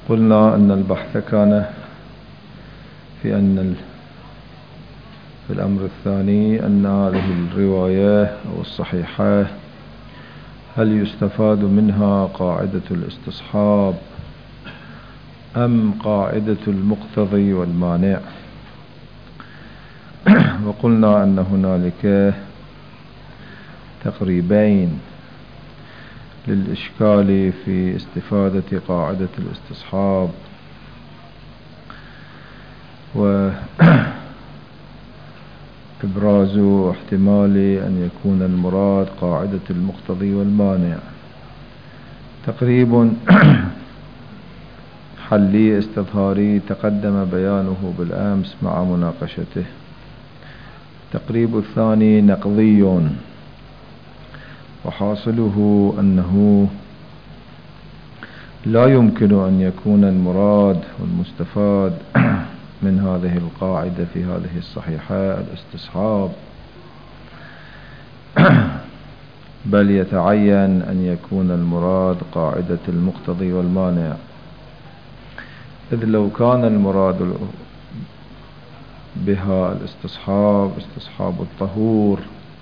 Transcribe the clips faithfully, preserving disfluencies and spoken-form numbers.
قلنا أن البحث كان في أن في الأمر الثاني أن هذه الرواية أو الصحيحة هل يستفاد منها قاعدة الاستصحاب أم قاعدة المقتضي والمانع؟ وقلنا أن هنالك تقريبين للإشكال في استفادة قاعدة الاستصحاب، وإبراز احتمال أن يكون المراد قاعدة المقتضي والمانع. تقريب حلي استظهاري تقدم بيانه بالأمس مع مناقشته. التقريب الثاني نقضي، وحاصله أنه لا يمكن أن يكون المراد والمستفاد من هذه القاعدة في هذه الصحيحة الاستصحاب، بل يتعين أن يكون المراد قاعدة المقتضي والمانع، إذ لو كان المراد بها الاستصحاب استصحاب الطهور،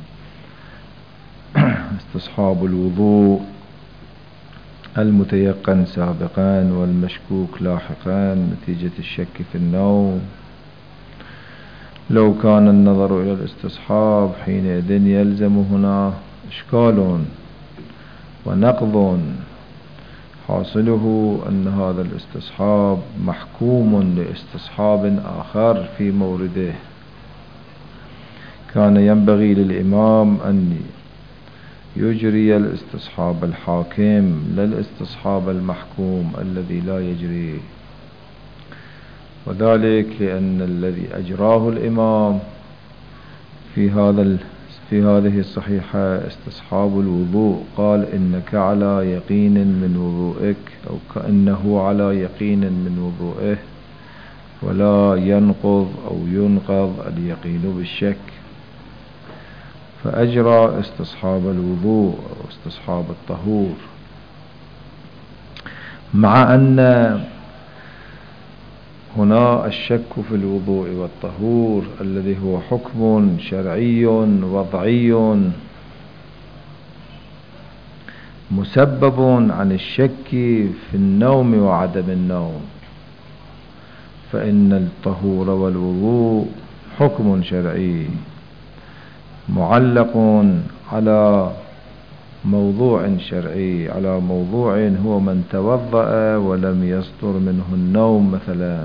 استصحاب الوضوء المتيقن سابقا والمشكوك لاحقا نتيجة الشك في النوم، لو كان النظر إلى الاستصحاب حينئذ يلزم هنا إشكال ونقض، حاصله أن هذا الاستصحاب محكوم لاستصحاب آخر في مورده. كان ينبغي للإمام أن يجري الاستصحاب الحاكم لا الاستصحاب المحكوم الذي لا يجري، وذلك لأن الذي أجراه الإمام في هذا في هذه الصحيحة استصحاب الوضوء، قال إنك على يقين من وضوئك، أو كأنه على يقين من وضوئه، ولا ينقض أو ينقض اليقين بالشك، فأجرى استصحاب الوضوء أو استصحاب الطهور، مع أن هنا الشك في الوضوء والطهور الذي هو حكم شرعي وضعي مسبب عن الشك في النوم وعدم النوم، فإن الطهور والوضوء حكم شرعي معلق على موضوع شرعي، على موضوع هو من توضأ ولم يصدر منه النوم مثلا،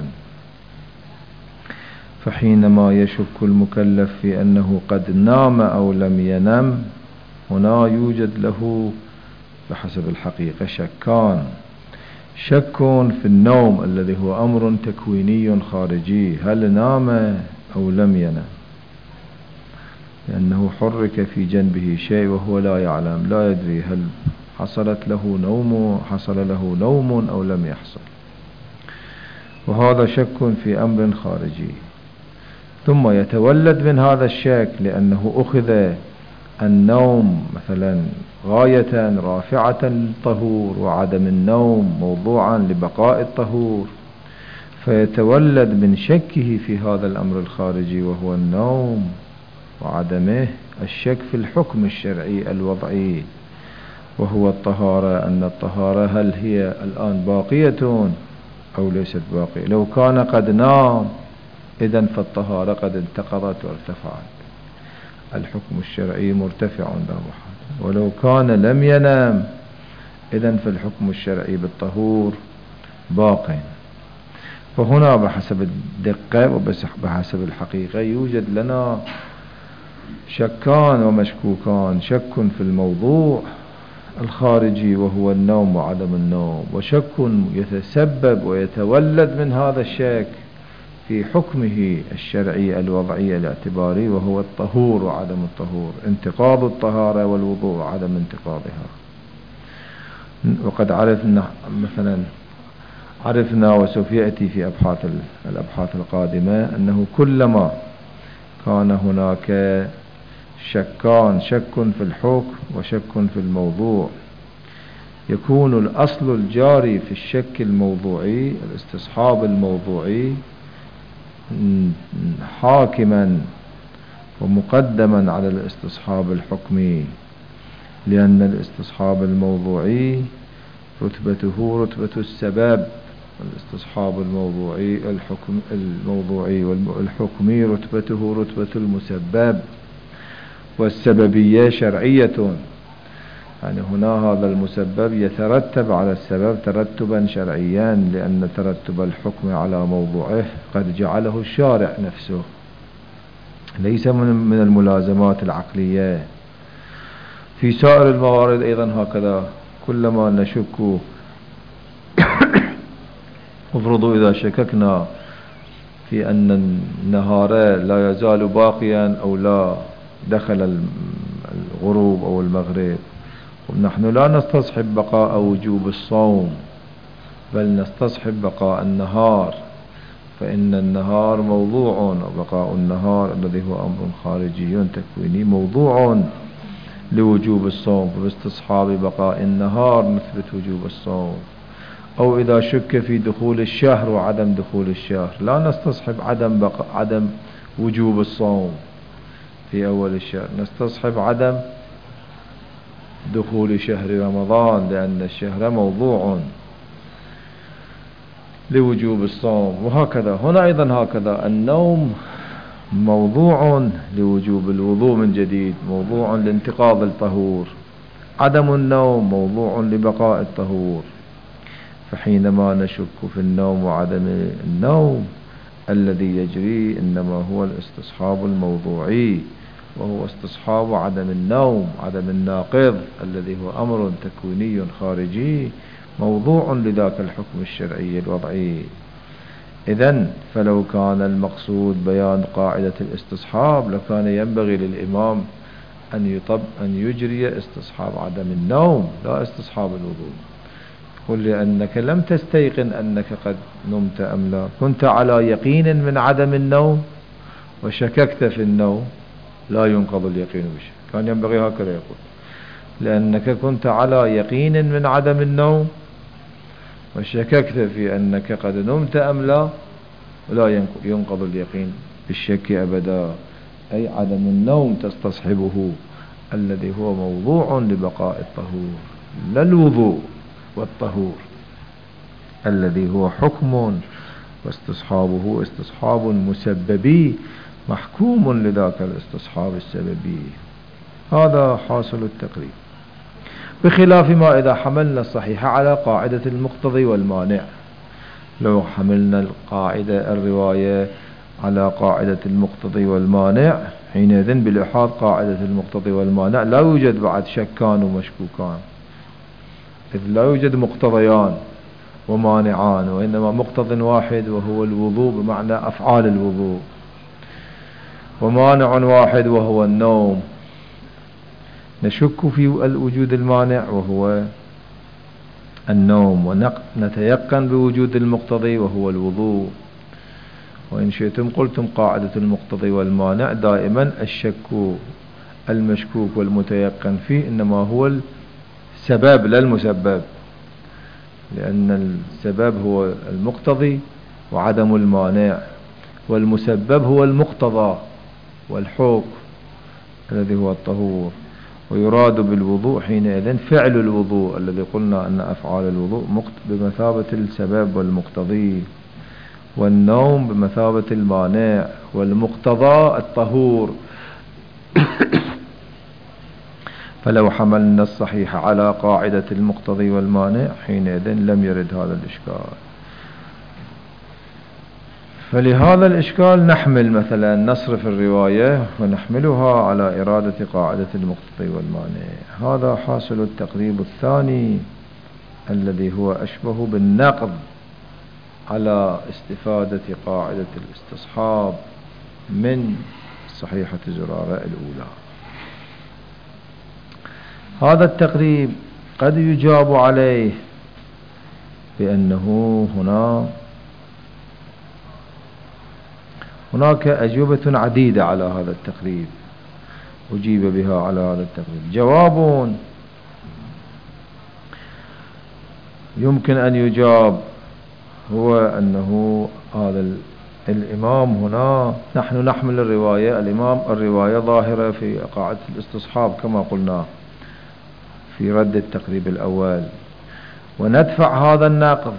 فحينما يشك المكلف في أنه قد نام أو لم ينم، هنا يوجد له بحسب الحقيقة شكان: شك في النوم الذي هو أمر تكويني خارجي، هل نام أو لم ينم، لأنه حرك في جنبه شيء وهو لا يعلم، لا يدري هل حصلت له نوم حصل له نوم أو لم يحصل، وهذا شك في أمر خارجي. ثم يتولد من هذا الشك لأنه أخذ النوم مثلا غاية رافعة للطهور، وعدم النوم موضوعا لبقاء الطهور، فيتولد من شكه في هذا الأمر الخارجي وهو النوم وعدمه الشك في الحكم الشرعي الوضعي وهو الطهارة، أن الطهارة هل هي الآن باقية أو ليست باقية. لو كان قد نام إذن فالطهارة قد انتقضت وارتفعت، الحكم الشرعي مرتفع لا محالة، ولو كان لم ينام إذن فالحكم الشرعي بالطهور باق. فهنا بحسب الدقة وبحسب الحقيقة يوجد لنا شكان ومشكوكان: شك في الموضوع الخارجي وهو النوم وعدم النوم، وشك يتسبب ويتولد من هذا الشك في حكمه الشرعي الوضعي الاعتباري وهو الطهور وعدم الطهور، انتقاض الطهارة والوضوء وعدم انتقاضها. وقد عرفنا مثلا عرفنا وسوف يأتي في أبحاث الأبحاث القادمة أنه كلما كان هناك شكان: شك في الحكم وشك في الموضوع، يكون الأصل الجاري في الشك الموضوعي الاستصحاب الموضوعي حاكما ومقدما على الاستصحاب الحكمي، لأن الاستصحاب الموضوعي رتبته رتبة السبب، والاستصحاب الموضوعي الحكم الموضوعي والحكمي رتبته رتبة المسبب، والسببية شرعية، يعني هنا هذا المسبب يترتب على السبب ترتبا شرعيا، لأن ترتب الحكم على موضوعه قد جعله الشارع نفسه، ليس من الملازمات العقلية. في سائر الموارد أيضا هكذا، كلما نشك افرضوا إذا شككنا في أن النهار لا يزال باقيا أو لا دخل الغروب أو المغرب، ونحن لا نستصحب بقاء وجوب الصوم بل نستصحب بقاء النهار، فإن النهار موضوع، وبقاء النهار الذي هو أمر خارجي تكويني موضوع لوجوب الصوم، فباستصحاب بقاء النهار نثبت وجوب الصوم. أو إذا شك في دخول الشهر وعدم دخول الشهر لا نستصحب عدم بقاء عدم وجوب الصوم في أول الشهر، نستصحب عدم دخول شهر رمضان، لأن الشهر موضوع لوجوب الصوم. وهكذا هنا أيضا هكذا، النوم موضوع لوجوب الوضوء من جديد، موضوع لانتقاض الطهور، عدم النوم موضوع لبقاء الطهور. فحينما نشك في النوم وعدم النوم الذي يجري إنما هو الاستصحاب الموضوعي، وهو استصحاب عدم النوم، عدم الناقض الذي هو أمر تكويني خارجي موضوع لذاك الحكم الشرعي الوضعي. إذن فلو كان المقصود بيان قاعدة الاستصحاب لكان ينبغي للإمام أن يطب أن يجري استصحاب عدم النوم لا استصحاب الوضوء. قل لأنك لم تستيقن أنك قد نمت أم لا، كنت على يقين من عدم النوم وشككت في النوم لا ينقض اليقين بشيء، كان ينبغي هكذا يقول، لأنك كنت على يقين من عدم النوم وشككت في أنك قد نمت أم لا، لا ينقض اليقين بالشك أبدا، أي عدم النوم تستصحبه الذي هو موضوع لبقاء الطهور، لا الوضوء والطهور الذي هو حكم واستصحابه استصحاب مسببي محكوم لذاك الاستصحاب السببي. هذا حاصل التقريب، بخلاف ما إذا حملنا الصحيح على قاعدة المقتضي والمانع. لو حملنا القاعدة الرواية على قاعدة المقتضي والمانع، حينئذ بالإحاط قاعدة المقتضي والمانع لا يوجد بعد شكان ومشكوكان، إذ لا يوجد مقتضيان ومانعان، وإنما مقتض واحد وهو الوضوء بمعنى أفعال الوضوء، ومانع واحد وهو النوم. نشك في الوجود المانع وهو النوم، ونتيقن بوجود المقتضي وهو الوضوء. وإن شئتم قلتم قاعدة المقتضي والمانع دائما الشك المشكوك والمتيقن فيه إنما هو السبب لا المسبب، لأن السبب هو المقتضي وعدم المانع، والمسبب هو المقتضى والحكم الذي هو الطهور. ويراد بالوضوء حينئذ فعل الوضوء الذي قلنا أن أفعال الوضوء بمثابة السبب والمقتضي، والنوم بمثابة المانع، والمقتضى الطهور. فلو حملنا الصحيح على قاعدة المقتضي والمانع حينئذ لم يرد هذا الإشكال. فلهذا الإشكال نحمل مثلا نصرف الرواية ونحملها على إرادة قاعدة المقتضي والمانع. هذا حاصل التقريب الثاني الذي هو أشبه بالنقض على استفادة قاعدة الاستصحاب من صحيحة زرارة الأولى. هذا التقريب قد يجاب عليه بأنه هنا هناك أجوبة عديدة على هذا التقريب أجيب بها على هذا التقريب. جواب: يمكن أن يجاب هو أنه هذا الإمام هنا نحن نحمل الرواية الإمام الرواية ظاهرة في قاعدة الاستصحاب كما قلنا في رد التقريب الأول، وندفع هذا الناقض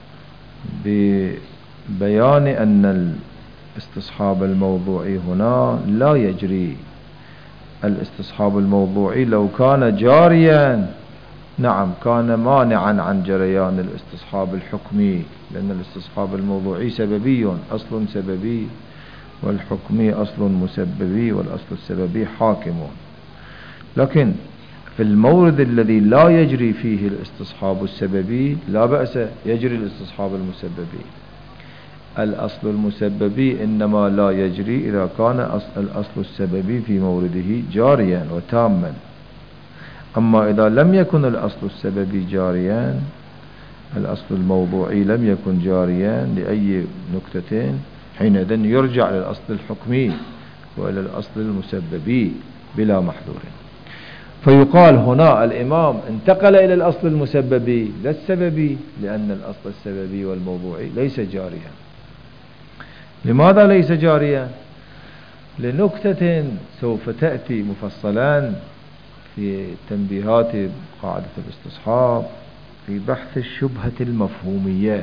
ببيان أن الاستصحاب الموضوعي هنا لا يجري. الاستصحاب الموضوعي لو كان جاريا نعم كان مانعا عن جريان الاستصحاب الحكمي، لأن الاستصحاب الموضوعي سببي، أصل سببي، والحكمي أصل مسببي، والأصل السببي حاكم. لكن في المورد الذي لا يجري فيه الاستصحاب السببي لا بأس يجري الاستصحاب المسببي. الأصل المسببي إنما لا يجري إذا كان الأصل السببي في مورده جاريا وتاما. أما إذا لم يكن الأصل السببي جاريا، الأصل الموضوعي لم يكن جاريا لأي نكتة، حينئذ يرجع للأصل الحكمي وإلى الأصل المسببي بلا محذور. فيقال هنا الإمام انتقل إلى الأصل المسببي لا السببي، لأن الأصل السببي والموضوعي ليس جاريا. لماذا ليس جاريا؟ لنكتة سوف تأتي مفصلا في تنبيهات قاعدة الاستصحاب في بحث الشبهة المفهومية،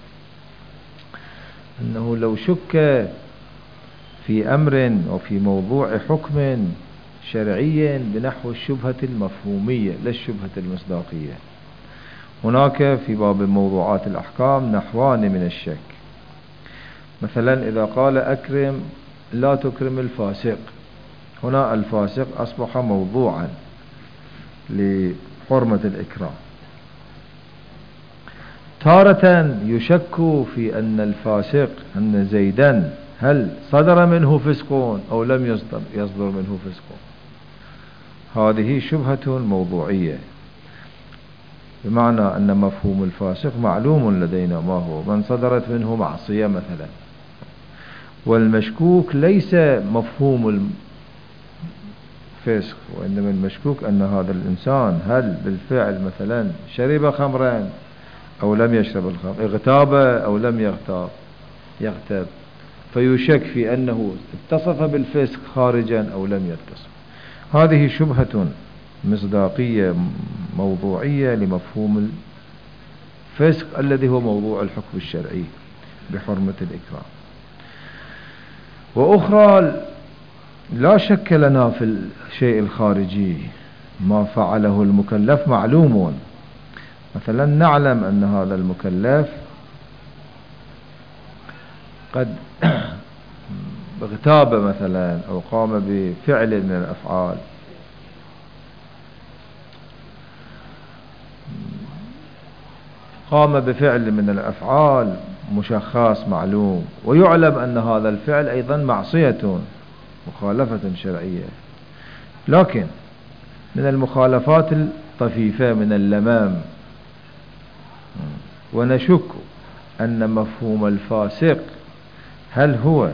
أنه لو شك في أمر وفي موضوع حكم شرعي بنحو الشبهة المفهومية لا الشبهة المصداقية. هناك في باب موضوعات الأحكام نحوان من الشك. مثلا إذا قال أكرم لا تكرم الفاسق، هنا الفاسق أصبح موضوعا لحرمة الإكرام. تارة يشك في أن الفاسق أن زيدا هل صدر منه فسق أو لم يصدر, يصدر منه فسق، هذه شبهة موضوعية، بمعنى أن مفهوم الفاسق معلوم لدينا ما هو، من صدرت منه معصية مثلا. والمشكوك ليس مفهوم الفسق، وإنما المشكوك أن هذا الإنسان هل بالفعل مثلا شرب خمرا أو لم يشرب الخمر، اغتاب أو لم يغتاب يغتاب، فيشك في أنه اتصف بالفسق خارجا أو لم يتصف. هذه شبهة مصداقية موضوعية لمفهوم الفسق الذي هو موضوع الحكم الشرعي بحرمة الإكرام. وأخرى لا شك لنا في الشيء الخارجي، ما فعله المكلف معلوم. مثلا نعلم أن هذا المكلف قد اغتاب مثلا أو قام بفعل من الأفعال، قام بفعل من الأفعال مشخص معلوم، ويعلم أن هذا الفعل أيضا معصية مخالفة شرعية. لكن من المخالفات الطفيفة من اللمام، ونشك أن مفهوم الفاسق هل هو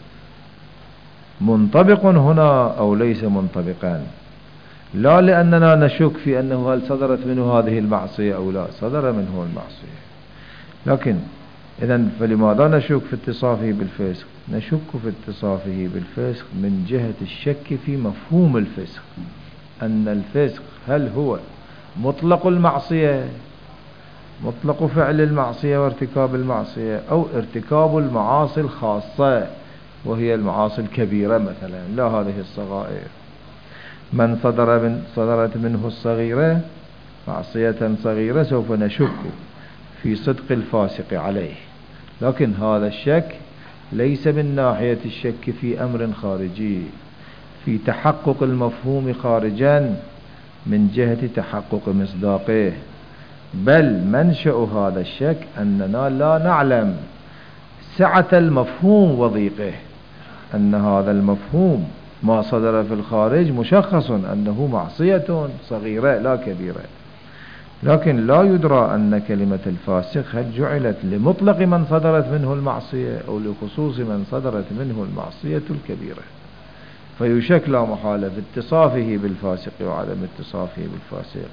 منطبق هنا أو ليس منطبقا، لا لأننا نشك في أنه هل صدرت منه هذه المعصية أو لا صدر منه المعصية. لكن إذن فلماذا نشك في اتصافه بالفسق؟ نشك في اتصافه بالفسق من جهة الشك في مفهوم الفسق، أن الفسق هل هو مطلق المعصية، مطلق فعل المعصية وارتكاب المعصية، أو ارتكاب المعاصي الخاصة وهي المعاصي الكبيرة مثلا، لا هذه الصغائر. من صدر من صدرت منه الصغيرة معصية صغيرة سوف نشك في صدق الفاسق عليه، لكن هذا الشك ليس من ناحية الشك في أمر خارجي، في تحقق المفهوم خارجا من جهة تحقق مصداقه، بل منشأ هذا الشك أننا لا نعلم سعة المفهوم وضيقه، أن هذا المفهوم ما صدر في الخارج مشخص أنه معصية صغيرة لا كبيرة، لكن لا يدرى أن كلمة الفاسق هل جعلت لمطلق من صدرت منه المعصية أو لخصوص من صدرت منه المعصية الكبيرة. فيشك لا محالة في اتصافه بالفاسق وعدم اتصافه بالفاسق،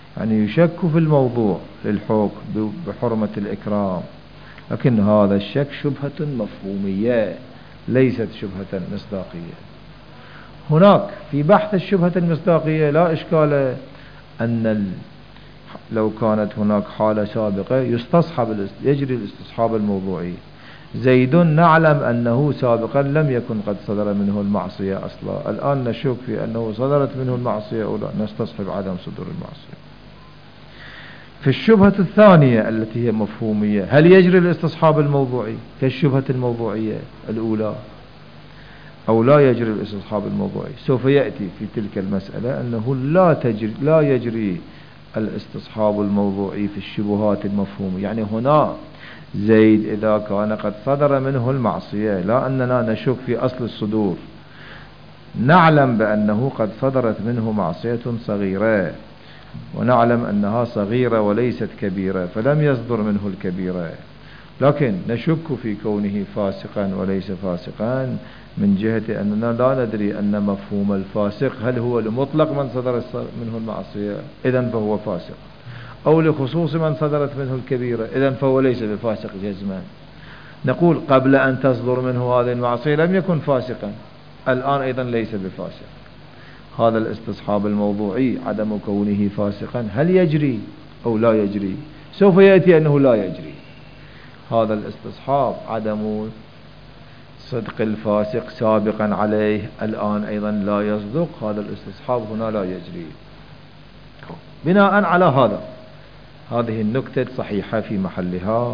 يعني يشك في الموضوع للحكم بحرمة الإكرام، لكن هذا الشك شبهة مفهومية ليست شبهة مصداقية. هناك في بحث الشبهة المصداقية لا إشكال أن لو كانت هناك حالة سابقة يستصحب يجري الاستصحاب الموضوعي. زيد نعلم أنه سابقا لم يكن قد صدر منه المعصية أصلا، الآن نشك في أنه صدرت منه المعصية أو لا، نستصحب عدم صدور المعصية. في الشبهة الثانية التي هي مفهومية، هل يجري الاستصحاب الموضوعي كالشبهة الموضوعية الأولى أو لا يجري الاستصحاب الموضوعي؟ سوف يأتي في تلك المسألة أنه لا تجري لا يجري الاستصحاب الموضوعي في الشبهات المفهومية. يعني هنا زيد إذا كان قد صدر منه المعصية، لا أننا نشك في أصل الصدور، نعلم بأنه قد صدرت منه معصية صغيرة ونعلم أنها صغيرة وليست كبيرة فلم يصدر منه الكبيرة، لكن نشك في كونه فاسقا وليس فاسقا من جهة أننا لا ندري أن مفهوم الفاسق هل هو لمطلق من صدرت منه المعصية إذن فهو فاسق، أو لخصوص من صدرت منه الكبيرة إذن فهو ليس بفاسق جزما. نقول قبل أن تصدر منه هذه المعصية لم يكن فاسقا، الآن أيضا ليس بفاسق. هذا الاستصحاب الموضوعي عدم كونه فاسقا هل يجري أو لا يجري؟ سوف يأتي أنه لا يجري. هذا الاستصحاب عدم صدق الفاسق سابقا عليه الآن أيضا لا يصدق، هذا الاستصحاب هنا لا يجري. بناء على هذا هذه النكتة صحيحة في محلها.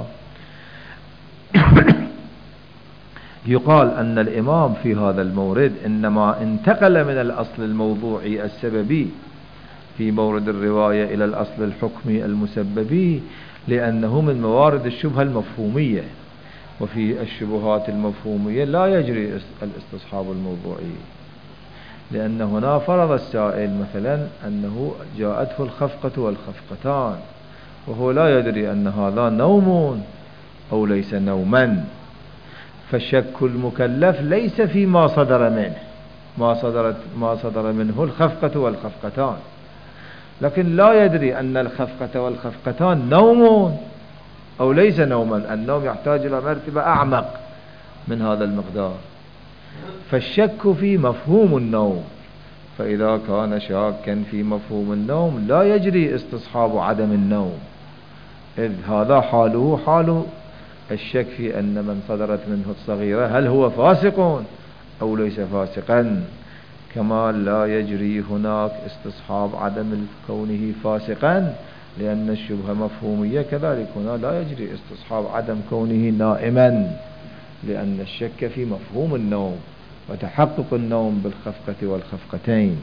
يقال أن الإمام في هذا المورد إنما انتقل من الأصل الموضوعي السببي في مورد الرواية إلى الأصل الحكمي المسببي لأنه من موارد الشبهة المفهومية، وفي الشبهات المفهومية لا يجري الاستصحاب الموضوعي، لأن هنا فرض السائل مثلا أنه جاءته الخفقة والخفقتان وهو لا يدري أن هذا نوم أو ليس نوما، فشك المكلف ليس فيما صدر منه ما صدرت ما صدر منه الخفقة والخفقتان، لكن لا يدري أن الخفقة والخفقتان نوم أو ليس نوما. النوم يحتاج إلى مرتبة أعمق من هذا المقدار، فالشك في مفهوم النوم، فإذا كان شاكا في مفهوم النوم لا يجري استصحاب عدم النوم، إذ هذا حاله حال الشك في أن من صدرت منه الصغيرة هل هو فاسق أو ليس فاسقا، كما لا يجري هناك استصحاب عدم كونه فاسقا لأن الشبهة مفهومية، كذلك هنا لا يجري استصحاب عدم كونه نائما لأن الشك في مفهوم النوم وتحقق النوم بالخفقة والخفقتين.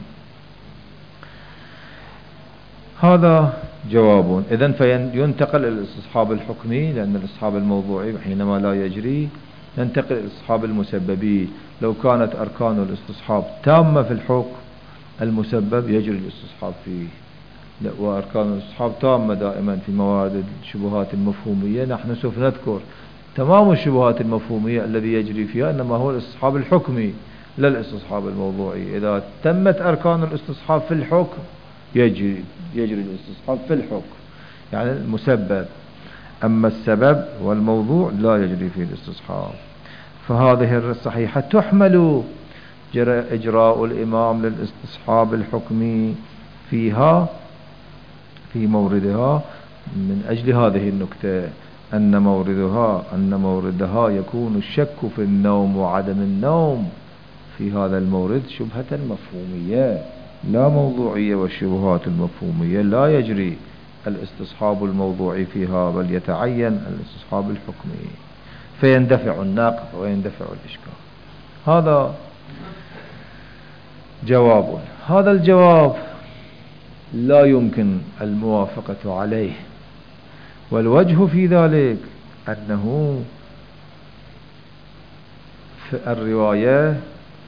هذا جواب. إذن فينتقل إلى الاستصحاب الحكمي لأن الاستصحاب الموضوعي حينما لا يجري، ننتقل إلى الاستصحاب المسببي. لو كانت أركان الاستصحاب تامة في الحكم المسبب يجري الاستصحاب فيه، وأركان الاستصحاب تامة دائما في موارد الشبهات المفهومية. نحن سوف نذكر تمام الشبهات المفهومية الذي يجري فيها إنما هو الاستصحاب الحكمي لا الاستصحاب الموضوعي. إذا تمت أركان الاستصحاب في الحكم يجري يجري الاستصحاب في الحكم يعني المسبب، أما السبب والموضوع لا يجري فيه الاستصحاب. فهذه الصحيحة تحمل إجراء الإمام للاستصحاب الحكمي فيها في موردها من أجل هذه النكتة أن موردها أن موردها يكون الشك في النوم وعدم النوم في هذا المورد شبهة مفهومية لا موضوعية، والشبهات المفهومية لا يجري الاستصحاب الموضوعي فيها بل يتعين الاستصحاب الحكمي فيندفع الناقض ويندفع الإشكال. هذا جواب. هذا الجواب لا يمكن الموافقة عليه، والوجه في ذلك أنه في الرواية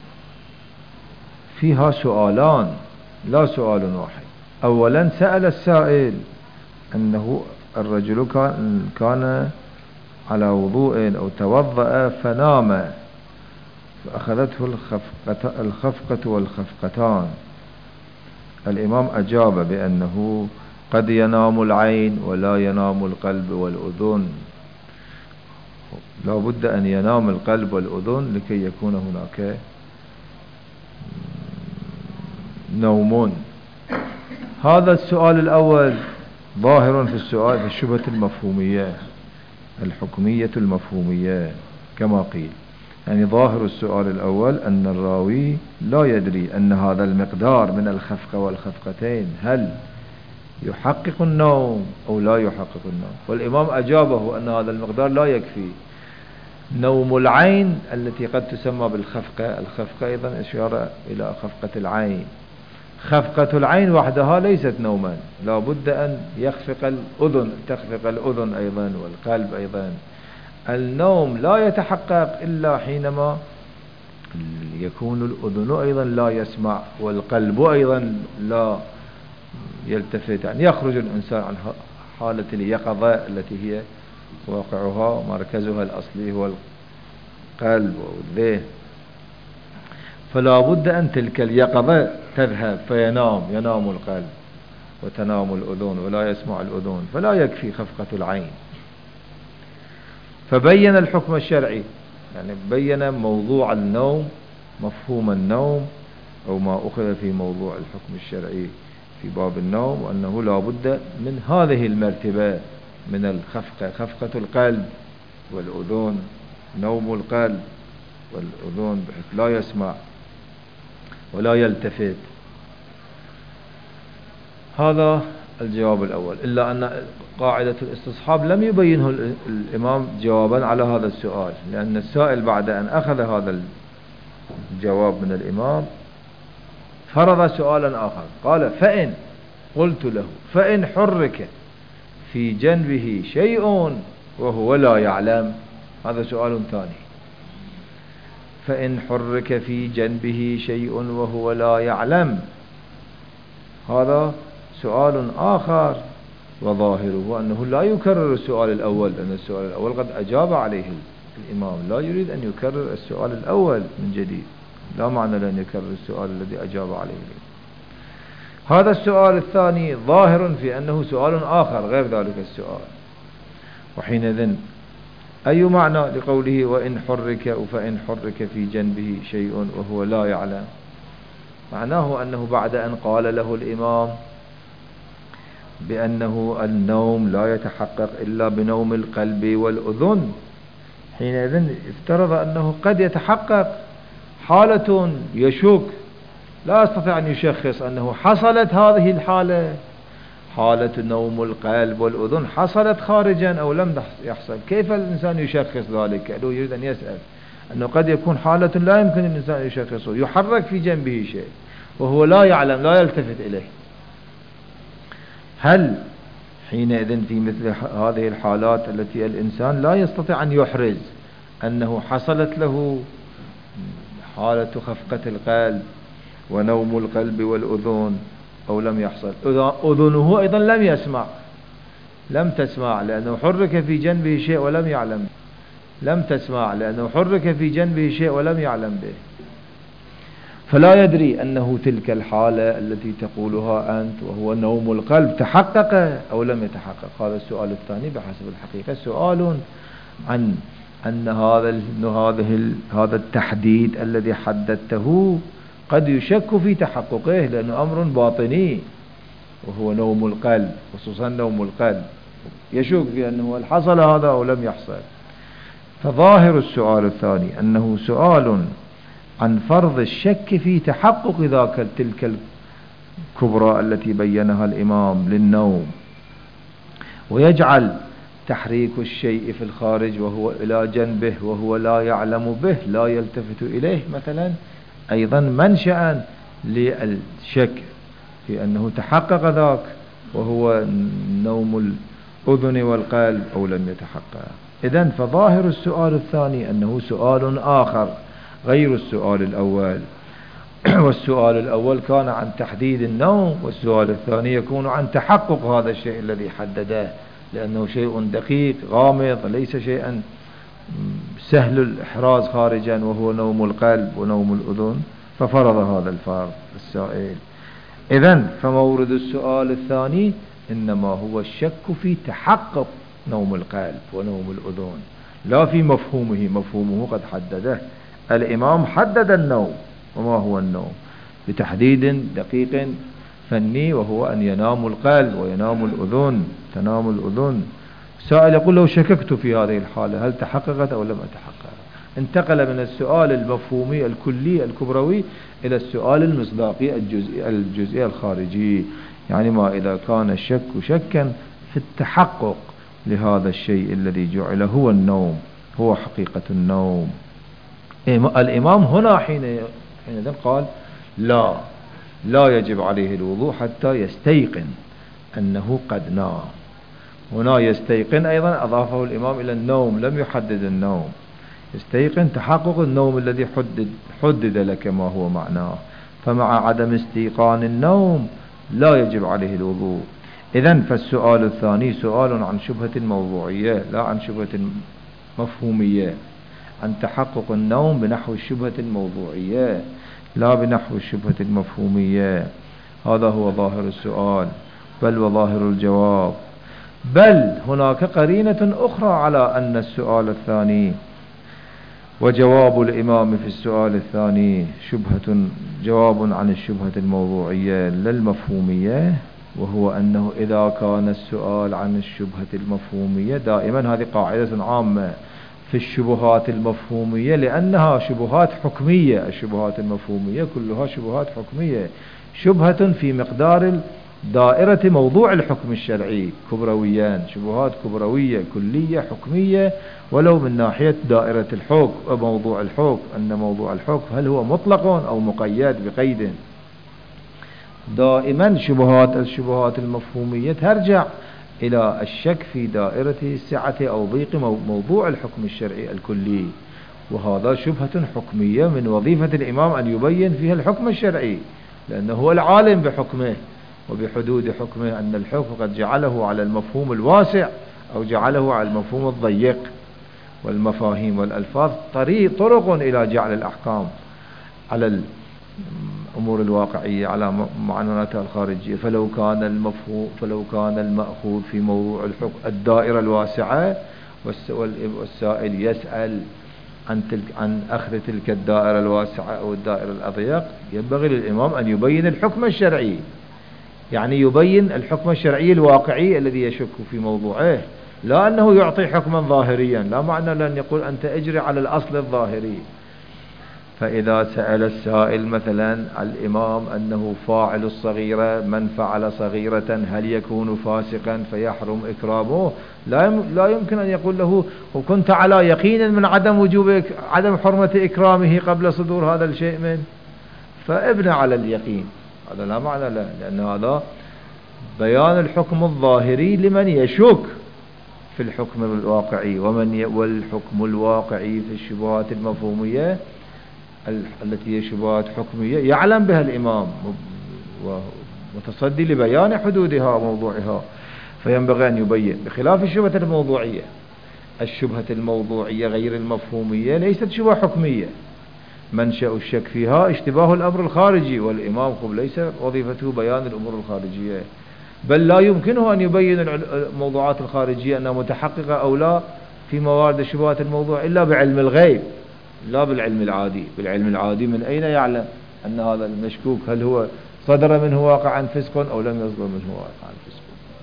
فيها سؤالان لا سؤال واحد. أولا سأل السائل أنه الرجل كان, كان على وضوء أو توضأ فنام فأخذته الخفقة, الخفقة والخفقتان. الإمام أجاب بأنه قد ينام العين ولا ينام القلب والأذن. لا بد أن ينام القلب والأذن لكي يكون هناك نوم. هذا السؤال الأول ظاهر في السؤال في الشبهة المفهومية الحكمية المفهومية كما قيل. يعني ظاهر السؤال الأول أن الراوي لا يدري أن هذا المقدار من الخفقة والخفقتين هل يحقق النوم أو لا يحقق النوم. والإمام أجابه أن هذا المقدار لا يكفي. نوم العين التي قد تسمى بالخفقة، الخفقة أيضا إشارة إلى خفقة العين. خفقة العين وحدها ليست نوما، لا بد أن يخفق الأذن، تخفق الأذن أيضا والقلب أيضا. النوم لا يتحقق إلا حينما يكون الأذن أيضا لا يسمع والقلب أيضا لا يلتفت. يعني يخرج الإنسان عن حالة اليقظة التي هي واقعها مركزها الأصلي هو القلب والذهن. فلا بد أن تلك اليقظة تذهب فينام ينام القلب وتنام الأذن ولا يسمع الأذن، فلا يكفي خفقة العين. فبين الحكم الشرعي، يعني بين موضوع النوم، مفهوم النوم أو ما أخذ في موضوع الحكم الشرعي في باب النوم، وأنه لا بد من هذه المرتبة من الخفقة، خفقة القلب والأذن، نوم القلب والأذن بحيث لا يسمع ولا يلتفت. هذا الجواب الأول. إلا أن قاعدة الاستصحاب لم يبينه الإمام جوابا على هذا السؤال، لأن السائل بعد أن أخذ هذا الجواب من الإمام فرض سؤالا آخر. قال: فإن قلت له فإن حرك في جنبه شيء وهو لا يعلم، هذا سؤال ثاني. فإن حرك في جنبه شيء وهو لا يعلم، هذا سؤال آخر، وظاهره أنه لا يكرر السؤال الأول، لأن السؤال الأول قد أجاب عليه الإمام، لا يريد أن يكرر السؤال الأول من جديد، لا معنى لأن يكرر السؤال الذي أجاب عليه. هذا السؤال الثاني ظاهر في أنه سؤال آخر غير ذلك السؤال. وحينئذ أي معنى لقوله وإن حرك فإن حرك في جنبه شيء وهو لا يعلم؟ معناه أنه بعد أن قال له الإمام بأنه النوم لا يتحقق إلا بنوم القلب والأذن، حينئذ افترض أنه قد يتحقق حالة يشك، لا يستطيع أن يشخص أنه حصلت هذه الحالة، حالة نوم القلب والأذن حصلت خارجا أو لم يحصل. كيف الإنسان يشخص ذلك؟ لو يريد أن يسأل أنه قد يكون حالة لا يمكن الإنسان يشخصه، يحرك في جنبه شيء وهو لا يعلم لا يلتفت إليه. هل حينئذ في مثل هذه الحالات التي الإنسان لا يستطيع أن يحرز أنه حصلت له حالة خفقة القلب ونوم القلب والأذن أو لم يحصل؟ أذنه أيضا لم يسمع، لم تسمع لأنه حرك في جنبه شيء ولم يعلم، لم تسمع لأنه حرك في جنبه شيء ولم يعلم به، فلا يدري أنه تلك الحالة التي تقولها أنت وهو نوم القلب تحقق أو لم يتحقق. هذا السؤال الثاني بحسب الحقيقة سؤال عن أن هذا هذه هذا التحديد الذي حددته قد يشك في تحققه، لأنه أمر باطني وهو نوم القلب، خصوصا نوم القلب يشك في أنه هل حصل هذا أو لم يحصل. فظاهر السؤال الثاني أنه سؤال عن فرض الشك في تحقق ذاك تلك الكبرى التي بينها الإمام للنوم، ويجعل تحريك الشيء في الخارج وهو إلى جنبه وهو لا يعلم به لا يلتفت إليه مثلا أيضا منشأ للشك في أنه تحقق ذاك وهو نوم الأذن والقلب أو لم يتحقق. إذن فظاهر السؤال الثاني أنه سؤال آخر غير السؤال الأول، والسؤال الأول كان عن تحديد النوم، والسؤال الثاني يكون عن تحقق هذا الشيء الذي حدده، لأنه شيء دقيق غامض ليس شيئا سهل الإحراز خارجا وهو نوم القلب ونوم الأذن، ففرض هذا الفرض السائل. إذن فمورد السؤال الثاني إنما هو الشك في تحقق نوم القلب ونوم الأذن، لا في مفهومه. مفهومه قد حدده الإمام، حدد النوم. وما هو النوم بتحديد دقيق فني، وهو أن ينام القلب وينام الأذن، تنام الأذن. سائل يقول لو شككت في هذه الحالة هل تحققت أو لم أتحقق؟ انتقل من السؤال المفهومي الكلي الكبروي إلى السؤال المصداقي الجزئي الجزئي الخارجي. يعني ما إذا كان الشك شكا في التحقق لهذا الشيء الذي جعل هو النوم، هو حقيقة النوم. الإمام هنا حين حين قال لا لا يجب عليه الوضوء حتى يستيقن أنه قد نام. هنا يستيقن أيضا أضافه الإمام إلى النوم، لم يحدد النوم. يستيقن تحقق النوم الذي حدد, حدد لك ما هو معناه. فمع عدم استيقان النوم لا يجب عليه الوضوء. إذن فالسؤال الثاني سؤال عن شبهة الموضوعية لا عن شبهة مفهومية، عن تحقق النوم بنحو الشبهة الموضوعية لا بنحو الشبهة المفهومية. هذا هو ظاهر السؤال بل وظاهر الجواب. بل هناك قرينة أخرى على أن السؤال الثاني وجواب الإمام في السؤال الثاني شبهة جواب عن الشبهة الموضوعية لا المفهومية، وهو أنه إذا كان السؤال عن الشبهة المفهومية، دائما هذه قاعدة عامة في الشبهات المفهومية لأنها شبهات حكمية. الشبهات المفهومية كلها شبهات حكمية، شبهة في مقدار دائرة موضوع الحكم الشرعي كبرويان، شبهات كبروية كلية حكمية، ولو من ناحية دائرة الحكم وموضوع الحكم، أن موضوع الحكم هل هو مطلق أو مقيد بقيد. دائما شبهات الشبهات المفهومية ترجع إلى الشك في دائرة سعة أو ضيق موضوع الحكم الشرعي الكلي، وهذا شبهة حكمية من وظيفة الإمام أن يبين فيها الحكم الشرعي، لأنه هو العالم بحكمه وبحدود حكمه، أن الحكم قد جعله على المفهوم الواسع أو جعله على المفهوم الضيق. والمفاهيم والألفاظ طريق طرق إلى جعل الأحكام على الأمور الواقعية على معنوناتها الخارجية. فلو كان المفهوم فلو كان المأخوذ في موضوع الحكم الدائرة الواسعة والسائل يسأل عن تلك عن أخذ تلك الدائرة الواسعة أو الدائرة الأضيق، ينبغي للإمام أن يبين الحكم الشرعي، يعني يبين الحكم الشرعي الواقعي الذي يشك في موضوعه، لا أنه يعطي حكما ظاهريا. لا معنى لأن يقول أنت اجري على الأصل الظاهري. فإذا سأل السائل مثلا الإمام أنه فاعل الصغيرة، من فعل صغيرة هل يكون فاسقا فيحرم إكرامه؟ لا يمكن أن يقول له وكنت على يقين من عدم وجوب عدم حرمة إكرامه قبل صدور هذا الشيء منه، فابنى على اليقين. هذا لا معنى له، لأن هذا بيان الحكم الظاهري لمن يشك في الحكم الواقعي. ومن ي... والحكم الواقعي في الشبهات المفهومية التي هي شبهات حكمية يعلم بها الإمام ومتصدي لبيان حدودها وموضوعها، فينبغي أن يبين، بخلاف الشبهة الموضوعية. الشبهة الموضوعية غير المفهومية ليست شبهة حكمية، منشأ الشك فيها اشتباه الأمر الخارجي، والإمام ليس وظيفته بيان الأمور الخارجية، بل لا يمكنه أن يبين الموضوعات الخارجية أنها متحققة أو لا في موارد الشبهات الموضوع إلا بعلم الغيب، لا بالعلم العادي. بالعلم العادي من أين يعلم أن هذا المشكوك هل هو صدر منه واقعا فسق أو لم يصدر منه واقعا فسق؟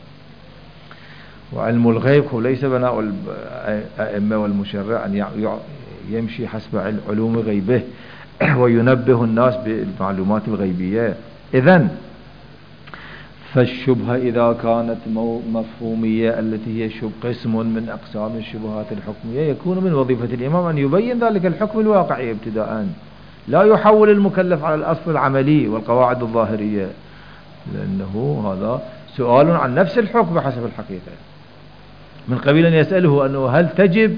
وعلم الغيب هو ليس بناء الأئمة والمشرع أن يمشي حسب علوم غيبه وينبه الناس بالمعلومات الغيبية. إذن فالشبهة إذا كانت مفهومية التي هي شبه قسم من أقسام الشبهات الحكمية، يكون من وظيفة الإمام أن يبين ذلك الحكم الواقعي ابتداء، لا يحول المكلف على الأصل العملي والقواعد الظاهرية، لأنه هذا سؤال عن نفس الحكم بحسب الحقيقة، من قبيل أن يسأله أنه هل تجب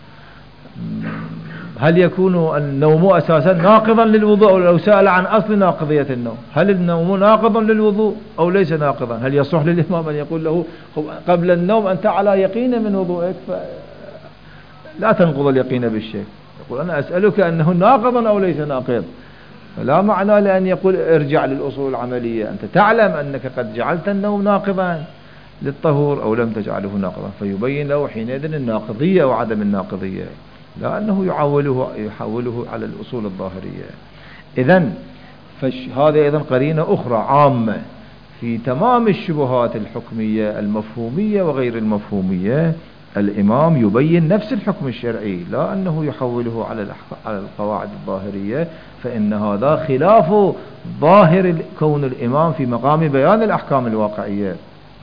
هل يكون النوم أساسا ناقضا للوضوء، أو لو سأل عن أصل ناقضية النوم هل النوم ناقضا للوضوء أو ليس ناقضا، هل يصح للإمام أن يقول له قبل النوم أنت على يقين من وضوءك فلا تنقض اليقين بالشك، يقول أنا أسألك أنه ناقضا أو ليس ناقض. فلا معنى لأن يقول ارجع للأصول العملية، أنت تعلم أنك قد جعلت النوم ناقضا، للطهور أو لم تجعله ناقضا، فيبين له حينئذ الناقضية وعدم الناقضية، لا أنه يعوله يحوله على الأصول الظاهرية. إذن فهذا أيضا قرينة أخرى عامة في تمام الشبهات الحكمية المفهومية وغير المفهومية. الإمام يبين نفس الحكم الشرعي، لا أنه يحوله على على القواعد الظاهرية، فإن هذا خلاف ظاهر كون الإمام في مقام بيان الأحكام الواقعية.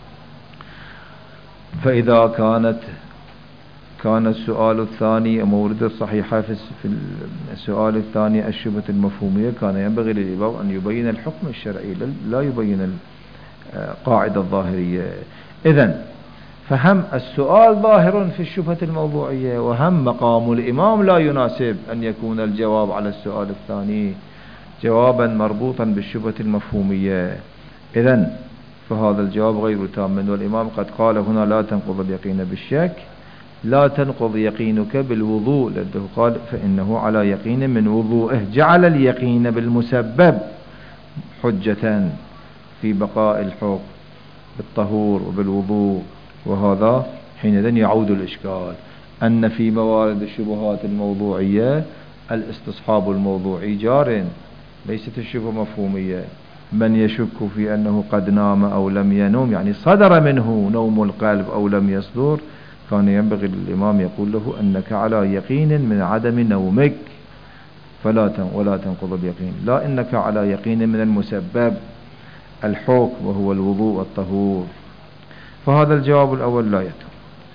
فإذا كانت كان السؤال الثاني مورد الصحيحة في السؤال الثاني الشبهة المفهومية، كان ينبغي للإمام أن يبين الحكم الشرعي لا يبين القاعدة الظاهرية. إذن فهم السؤال ظاهر في الشبهة الموضوعية، وهم مقام الإمام لا يناسب أن يكون الجواب على السؤال الثاني جوابا مربوطا بالشبهة المفهومية. إذن فهذا الجواب غير تام، والإمام قد قال هنا لا تنقض اليقين بالشك، لا تنقض يقينك بالوضوء، لأنه قال فإنه على يقين من وضوءه، جعل اليقين بالمسبب حجة في بقاء الحكم بالطهور وبالوضوء. وهذا حينئذ يعود الإشكال أن في موارد الشبهات الموضوعية الاستصحاب الموضوعي جار، ليست الشبهة مفهومية. من يشك في أنه قد نام أو لم ينم، يعني صدر منه نوم القلب أو لم يصدر، كان ينبغي للإمام يقول له أنك على يقين من عدم نومك فلا ولا تنقض اليقين، لا إنك على يقين من المسبب الحكم وهو الوضوء والطهور. فهذا الجواب الأول لا يتم.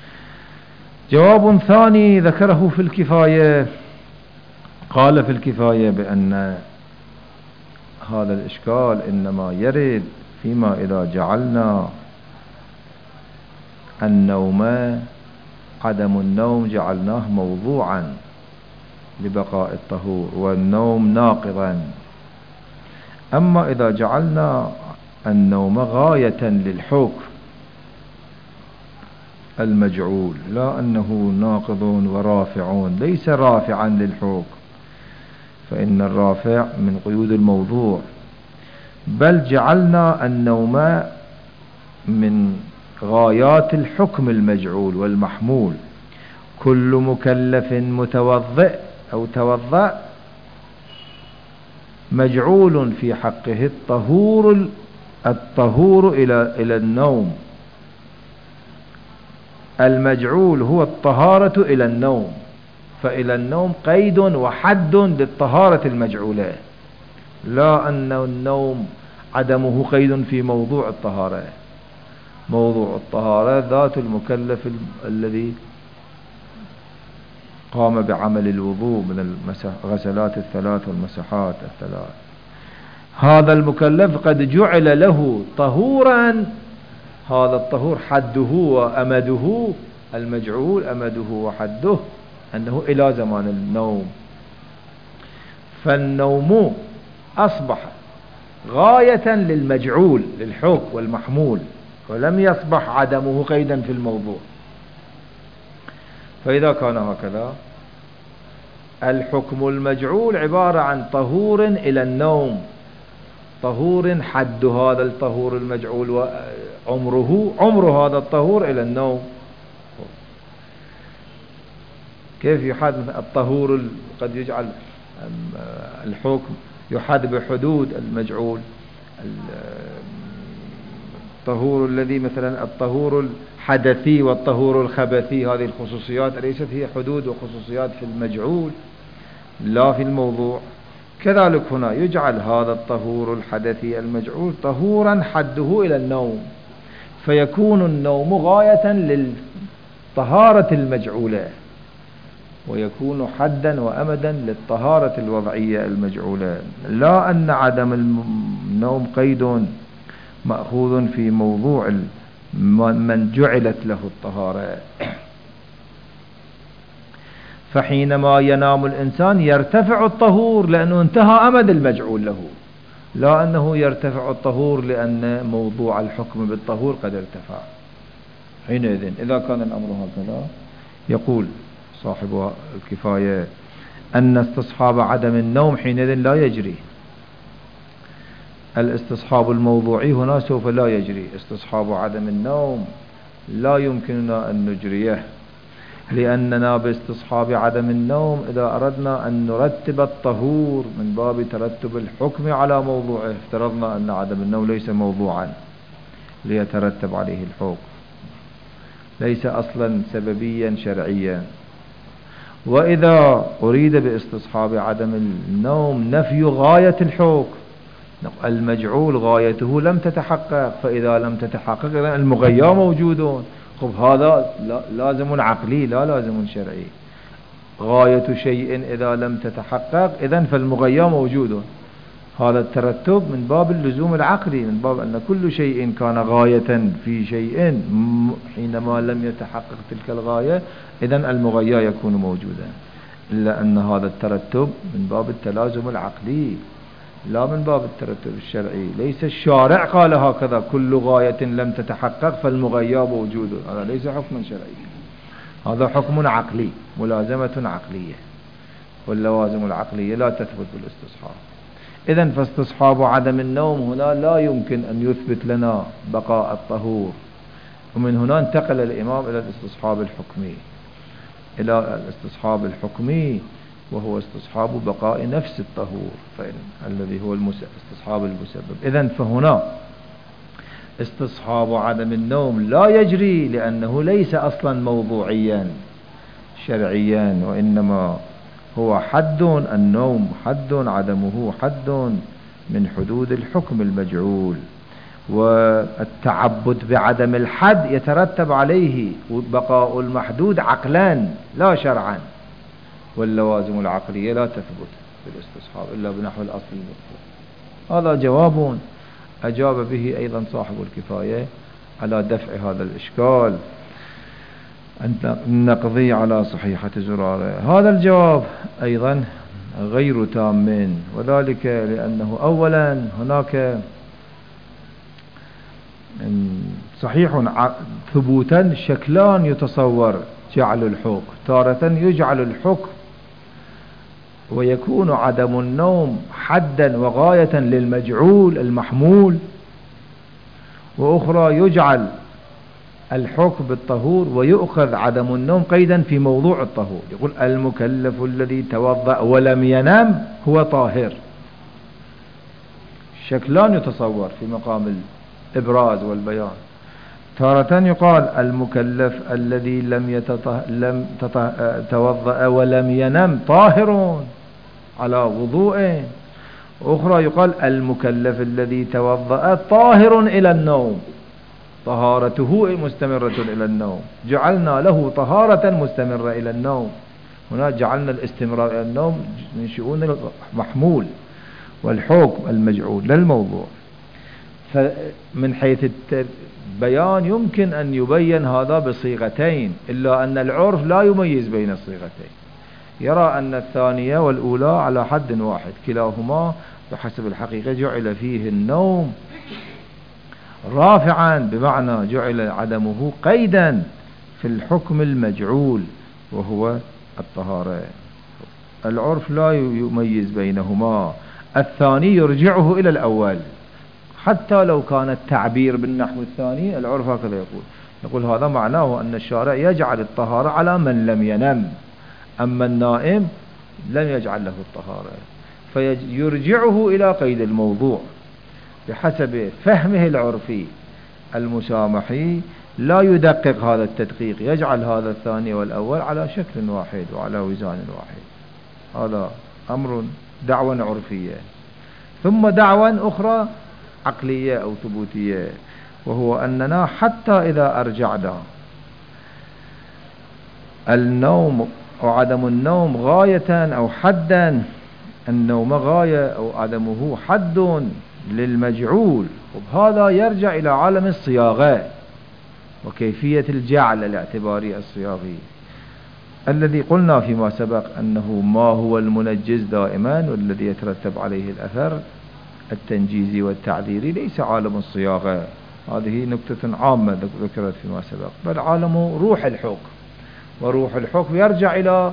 جواب ثاني ذكره في الكفاية، قال في الكفاية بأن هذا الإشكال إنما يرد فيما إذا جعلنا النوم عدم النوم جعلناه موضوعا لبقاء الطهور والنوم ناقضا. أما إذا جعلنا النوم غاية للحكم المجعول، لا أنه ناقض ورافع، ليس رافعا للحكم، فإن الرافع من قيود الموضوع، بل جعلنا النوم من غايات الحكم المجعول والمحمول. كل مكلف متوضئ أو توضأ مجعول في حقه الطهور الطهور إلى إلى النوم. المجعول هو الطهارة إلى النوم، فإلى النوم قيد وحد للطهارة المجعولة، لا أن النوم عدمه قيد في موضوع الطهارة. موضوع الطهارة ذات المكلف الذي قام بعمل الوضوء من الغسلات الثلاث والمسحات الثلاث، هذا المكلف قد جعل له طهورا، هذا الطهور حده وأمده، المجعول أمده وحده أنه إلى زمان النوم. فالنوم أصبح غاية للمجعول للحكم والمحمول، ولم يصبح عدمه قيدا في الموضوع. فإذا كان هكذا الحكم المجعول عبارة عن طهور إلى النوم، طهور حد هذا الطهور المجعول وعمره عمر هذا الطهور إلى النوم. كيف يحد الطهور؟ قد يجعل الحكم يحد بحدود المجعول، الطهور الذي مثلا الطهور الحدثي والطهور الخبثي، هذه الخصوصيات ليست هي حدود وخصوصيات في المجعول لا في الموضوع. كذلك هنا يجعل هذا الطهور الحدثي المجعول طهورا حده إلى النوم، فيكون النوم غاية للطهارة المجعولة، ويكون حدا وأمدا للطهارة الوضعية المجعولة، لا أن عدم النوم قيد مأخوذ في موضوع من جعلت له الطهارة. فحينما ينام الإنسان يرتفع الطهور لأنه انتهى أمد المجعول له، لا أنه يرتفع الطهور لأن موضوع الحكم بالطهور قد ارتفع. حينئذ إذا كان الأمر هكذا، يقول صاحب الكفاية أن استصحاب عدم النوم حينئذ لا يجري. الاستصحاب الموضوعي هنا سوف لا يجري. استصحاب عدم النوم لا يمكننا أن نجريه، لأننا باستصحاب عدم النوم إذا أردنا أن نرتب الطهور من باب ترتب الحكم على موضوعه، افترضنا أن عدم النوم ليس موضوعا ليترتب عليه الحكم، ليس أصلا سببيا شرعيا. وإذا أريد باستصحاب عدم النوم نفي غاية الحكم، المجعول غايته لم تتحقق، فإذا لم تتحقق المغيى موجود. خب هذا لازم عقلي لا لازم شرعي. غاية شيء إذا لم تتحقق إذن فالمغيى موجود. هذا الترتب من باب اللزوم العقلي، من باب أن كل شيء كان غاية في شيء حينما لم يتحقق تلك الغاية إذن المغيى يكون موجودا. إلا أن هذا الترتب من باب التلازم العقلي لا من باب الترتب الشرعي. ليس الشارع قال هكذا كل غاية لم تتحقق فالمغيى موجود، هذا ليس حكما شرعيا، هذا حكم عقلي، ملازمة عقلية، واللوازم العقلية لا تثبت بالاستصحاب. إذن فاستصحاب عدم النوم هنا لا يمكن أن يثبت لنا بقاء الطهور. ومن هنا انتقل الإمام إلى الاستصحاب الحكمي، إلى الاستصحاب الحكمي وهو استصحاب بقاء نفس الطهور، فإن الذي هو استصحاب المسبب. إذن فهنا استصحاب عدم النوم لا يجري، لأنه ليس أصلا موضوعيا شرعيا، وإنما هو حد النوم، حد عدمه حد من حدود الحكم المجعول. والتعبد بعدم الحد يترتب عليه بقاء المحدود عقلا لا شرعا، واللوازم العقلية لا تثبت بالاستصحاب إلا بنحو الأصل المذكور. هذا جواب أجاب به أيضا صاحب الكفاية على دفع هذا الإشكال أن نقضي على صحيحة زرارة. هذا الجواب أيضا غير تام، وذلك لأنه أولا هناك صحيح ثبوتا شكلان يتصور جعل الحكم، تارة يجعل الحكم ويكون عدم النوم حدا وغاية للمجعول المحمول، وأخرى يجعل الحكم بالطهور ويؤخذ عدم النوم قيدا في موضوع الطهور. يقول المكلف الذي توضأ ولم ينام هو طاهر. شكلان يتصور في مقام الإبراز والبيان. تارة يقال المكلف الذي لم يتطه... لم يتوضأ ولم ينم طاهر على وضوء. أخرى يقال المكلف الذي توضأ طاهر إلى النوم، طهارته مستمرة إلى النوم، جعلنا له طهارة مستمرة إلى النوم. هنا جعلنا الاستمرار إلى النوم من شؤون المحمول والحكم المجعول للموضوع. فمن حيث البيان يمكن أن يبين هذا بصيغتين، إلا أن العرف لا يميز بين الصيغتين، يرى أن الثانية والأولى على حد واحد، كلاهما بحسب الحقيقة جعل فيه النوم رافعا، بمعنى جعل عدمه قيدا في الحكم المجعول وهو الطهارة. العرف لا يميز بينهما، الثاني يرجعه إلى الأول، حتى لو كان التعبير بالنحو الثاني العرف هكذا يقول يقول هذا معناه أن الشارع يجعل الطهارة على من لم ينم، أما النائم لم يجعل له الطهارة، فيرجعه إلى قيد الموضوع بحسب فهمه العرفي المسامحي، لا يدقق هذا التدقيق، يجعل هذا الثاني والأول على شكل واحد وعلى وزان واحد. هذا أمر دعوة عرفية. ثم دعوة أخرى عقلية أو ثبوتية، وهو أننا حتى إذا أرجعنا النوم أو عدم النوم غاية أو حدا، النوم غاية أو عدمه حد للمجعول، وبهذا يرجع إلى عالم الصياغة وكيفية الجعل الاعتباري الصياغي الذي قلنا فيما سبق أنه ما هو المنجز دائما والذي يترتب عليه الأثر التنجيزي والتعذيري ليس عالم الصياغة. هذه نكتة عامة ذكرت فيما سبق، بل عالم روح الحكم، وروح الحكم يرجع إلى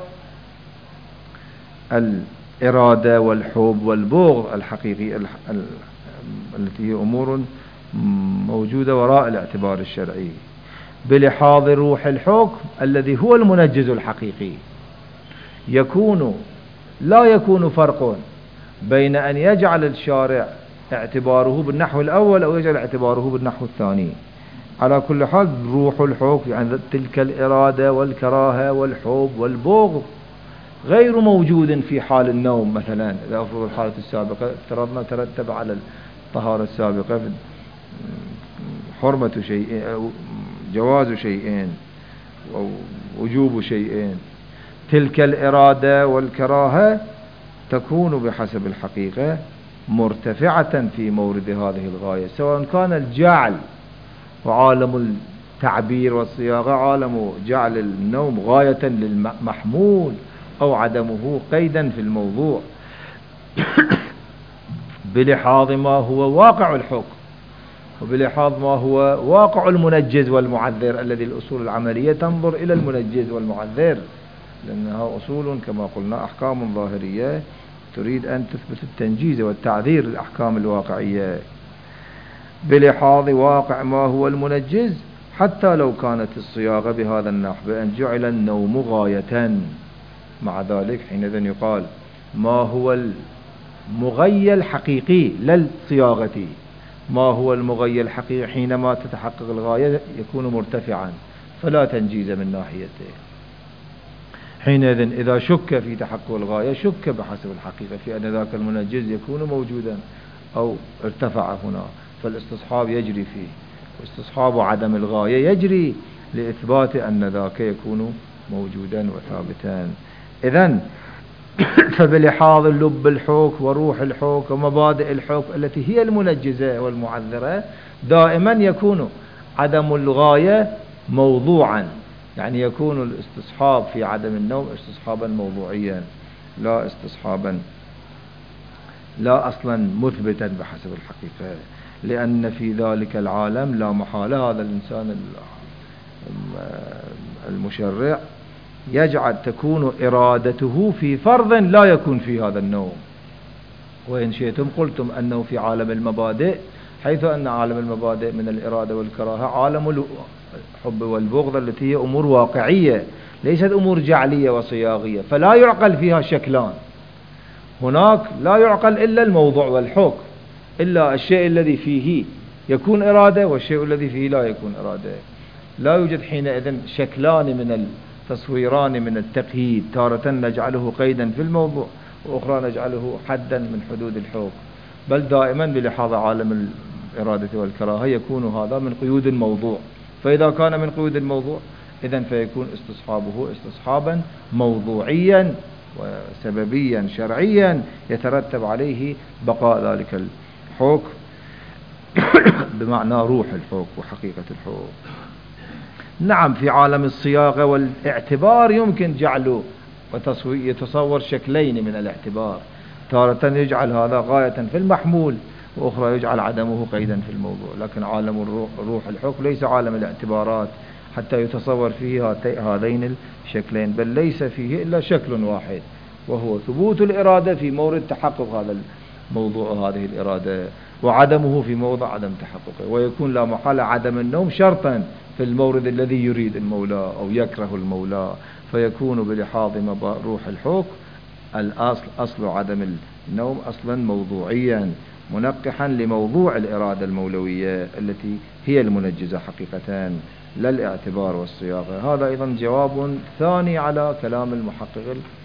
الإرادة والحب والبغض الحقيقي التي هي أمور موجودة وراء الاعتبار الشرعي. بلحاظ روح الحكم الذي هو المنجز الحقيقي يكون لا يكون فرق بين أن يجعل الشارع اعتباره بالنحو الأول أو يجعل اعتباره بالنحو الثاني. على كل حال روح الحكم يعني تلك الإرادة والكراهة والحب والبغض غير موجود في حال النوم مثلا. إذا أفرض الحالة السابقة افترضنا ترتب على الطهارة السابقة حرمة شيئين أو جواز شيئين أو وجوب شيئين، تلك الإرادة والكراهة تكون بحسب الحقيقة مرتفعة في مورد هذه الغاية، سواء كان الجعل وعالم التعبير والصياغة عالم جعل النوم غاية للمحمول أو عدمه قيدا في الموضوع بلحاظ ما هو واقع الحكم وبلحاظ ما هو واقع المنجز والمعذر، الذي الأصول العملية تنظر إلى المنجز والمعذر لأنها أصول كما قلنا أحكام ظاهرية تريد أن تثبت التنجيز والتعذير للأحكام الواقعية بلحاظ واقع ما هو المنجز، حتى لو كانت الصياغة بهذا النحو بأن جعل النوم غاية. مع ذلك حينئذ يقال ما هو المغيى الحقيقي للصياغة، ما هو المغيى الحقيقي حينما تتحقق الغاية يكون مرتفعا فلا تنجيز من ناحيته. حينئذ إذا شك في تحقق الغاية شك بحسب الحقيقة في أن ذاك المنجز يكون موجودا أو ارتفع هنا، فالاستصحاب يجري فيه، واستصحاب عدم الغاية يجري لإثبات أن ذاك يكون موجودا وثابتا. إذن فبلحاظ اللب الحكم وروح الحكم ومبادئ الحكم التي هي المنجزة والمعذرة دائما يكون عدم الغاية موضوعا، يعني يكون الاستصحاب في عدم النوم استصحابا موضوعيا لا استصحابا لا أصلا مثبتا بحسب الحقيقة، لأن في ذلك العالم لا محالة هذا الإنسان المشرع يجعل تكون إرادته في فرض لا يكون في هذا النوم. وإن شئتم قلتم أنه في عالم المبادئ، حيث أن عالم المبادئ من الإرادة والكراهة عالم الحب والبغض التي هي أمور واقعية ليست أمور جعلية وصياغية، فلا يعقل فيها شكلان. هناك لا يعقل إلا الموضوع والحكم، إلا الشيء الذي فيه يكون إرادة والشيء الذي فيه لا يكون إرادة. لا يوجد حينئذ شكلان من التصويران من التقييد، تارة نجعله قيدا في الموضوع وأخرى نجعله حدا من حدود الحكم، بل دائما بلحاظ عالم الإرادة والكراهة يكون هذا من قيود الموضوع. فإذا كان من قيود الموضوع إذن فيكون استصحابه استصحابا موضوعيا وسببيا شرعيا يترتب عليه بقاء ذلك الحكم بمعنى روح الحكم وحقيقة الحكم. نعم في عالم الصياغة والاعتبار يمكن جعله ويتصور شكلين من الاعتبار، تارة يجعل هذا غاية في المحمول وأخرى يجعل عدمه قيدا في الموضوع، لكن عالم الروح روح الحكم ليس عالم الاعتبارات حتى يتصور فيه هذين الشكلين، بل ليس فيه إلا شكل واحد وهو ثبوت الإرادة في مورد تحقق هذا الموضوع هذه الإرادة، وعدمه في موضع عدم تحققه، ويكون لا محالة عدم النوم شرطا في المورد الذي يريد المولى أو يكره المولى، فيكون بلحاظ روح الحكم الأصل أصل عدم النوم أصلا موضوعيا منقحا لموضوع الإرادة المولوية التي هي المنجزة حقيقة لا الاعتبار والصياغة. هذا أيضا جواب ثاني على كلام المحقق